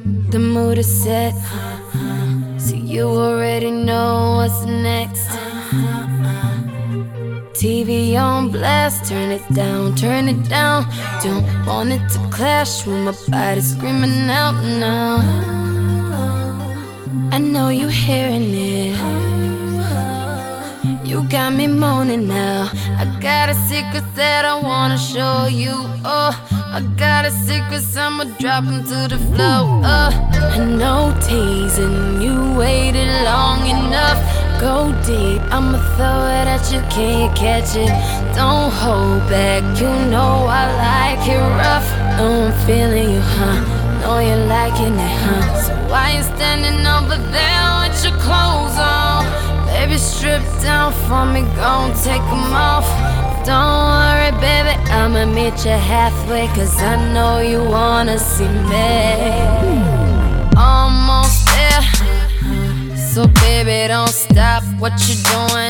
The mood is set, so you already know what's next. TV on blast, turn it down, turn it down. Don't want it to clash with my body screaming out now. I know you hearing it, you got me moaning now. I got a secret that I wanna show you. Oh, I got a secret, so I'ma drop 'em to the floor. I know teasing, you waited long enough. Go deep, I'ma throw it at you, can you catch it? Don't hold back, you know I like it rough. Know I'm feeling you, huh? Know you're liking it, huh? So why you standing over there with your clothes on? Baby, strip down for me, gon' take 'em off. Don't worry, baby, I'ma meet you halfway, 'cause I know you wanna see me. Almost there, so baby, don't stop what you doing,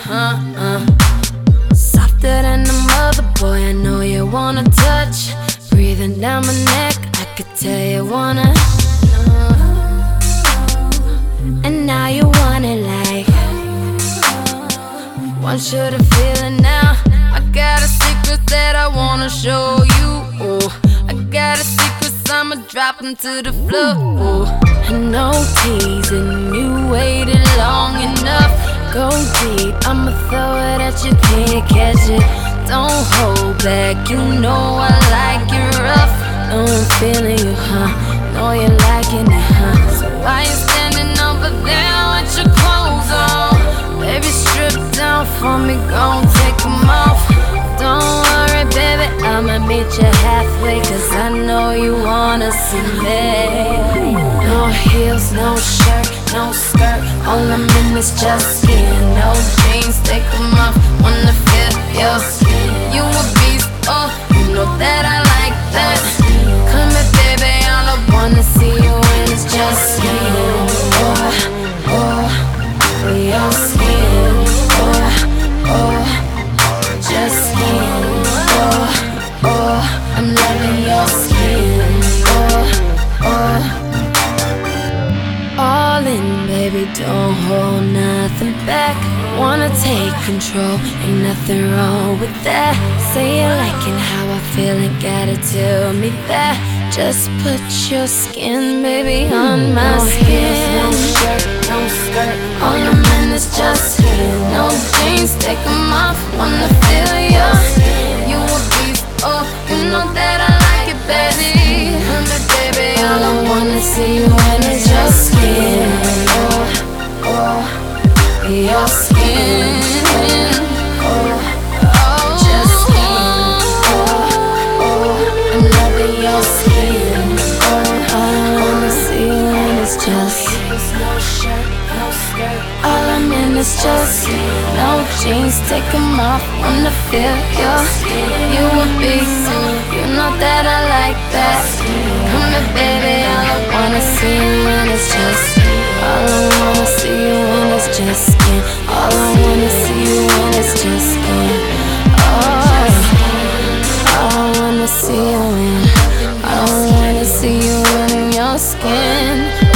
Softer than a mother, boy, I know you wanna touch. Breathing down my neck, I could tell you wanna. And now you want it like, want you to feel it now. I got a secret that I wanna show you. Oh, I got a secret, so I'ma drop 'em to the floor. Oh, I know teasing, you waited long enough. Go deep, I'ma throw it at you, can't catch it. Don't hold back, you know I like it rough. Know I'm feeling you, huh? Know you're liking it, huh? So why you standing over there with your clothes on? Baby, strip down for me, gon' take 'em off. Don't worry, baby, I'ma meet you halfway, 'cause I know you wanna see me. No heels, no shirt, no skirt, all I'm in is just skin. No jeans, take 'em off, wanna feel your skin. You a beast, oh, you know that I like that. Come here, baby, all I wanna see you in is just skin. Oh, oh, your skin. Oh, oh, just skin. Oh, oh, I'm loving your skin. Oh, oh, all in, baby, don't hold nothing back. Wanna take control, ain't nothing wrong with that. Say you liking how I feel, ain't gotta tell me that. Just put your skin, baby, on my skin. No shirt, no skirt, all I'm in is just skin. No jeans, take 'em off, wanna feel your skin. You a beast, oh, you know that I like it, baby. But baby, all I wanna see you in is your skin. Oh, oh, your skin. Oh, oh, just skin. Oh, oh, I'm loving your skin. Oh, all I wanna see you in is just no shirt, no skirt. All I'm in is just no jeans, take 'em off, wanna feel your skin. You a beast, you know that I like that. Come here, baby, all I wanna see you in is just. All I wanna see you in is just skin. All I wanna see you in is just skin. Oh, all I wanna see you in. All I wanna see you in your skin.